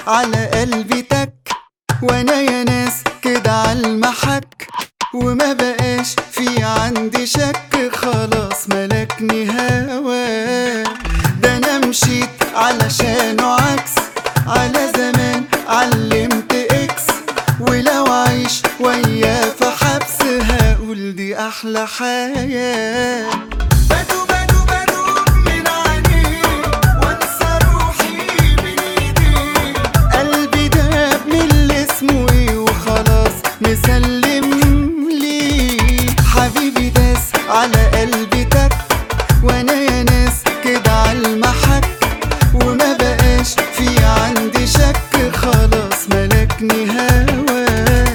على قلبي تك، وانا يا ناس كده عالمحك، وما بقاش في عندي شك، خلاص ملكني هوا. ده انا مشيت علشانه عكس، على زمان علمت اكس، ولو عيش وياه في حبس هقول دي احلى حياة. مسلم لي حبيبي داس على قلبي تك، وانا يا ناس كده عالمحك، وما بقاش في عندي شك، خلاص ملكني هوا.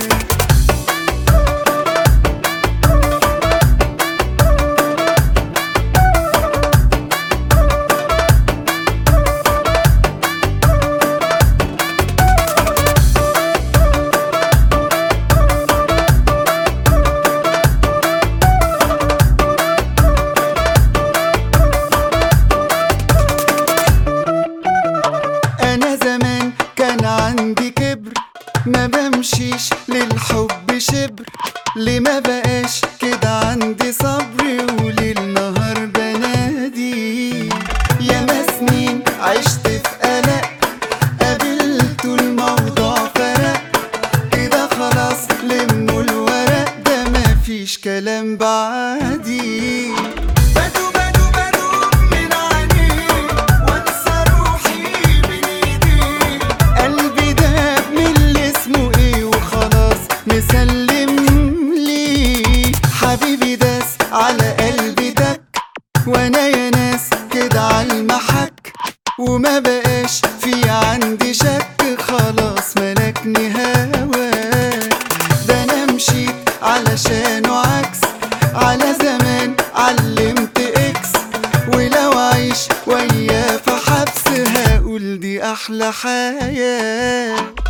عندي كبر ما بمشيش للحب شبر، ليه ما بقاش كده عندي صبر، وليل نهار بنادي. ياما سنين عشت في قلق، قابلت الموضوع فرق، كده خلاص لموا الورق، ده مفيش كلام بعدي. مسلم لي حبيبي داس على قلبي تك، وانا يا ناس كده عالمحك، وما بقاش في عندي شك، خلاص ملكني هوا. ده انا مشيت علشانه عكس، على زمان علمت اكس، ولو عيش وياه في حبس هقول دي احلى حياة.